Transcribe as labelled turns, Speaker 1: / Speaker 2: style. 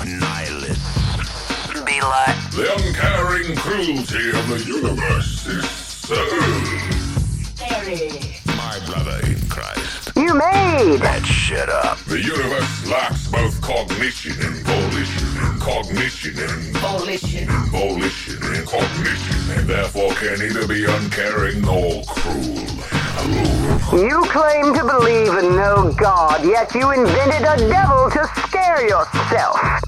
Speaker 1: nihilists. Be like...
Speaker 2: The uncaring cruelty of the universe is
Speaker 1: Harry.
Speaker 2: my brother in Christ.
Speaker 1: You made that shit up.
Speaker 2: The universe lacks both cognition and volition, cognition and volition and cognition, and therefore can neither be uncaring nor cruel.
Speaker 1: You claim to believe in no God, yet you invented a devil to scare yourself.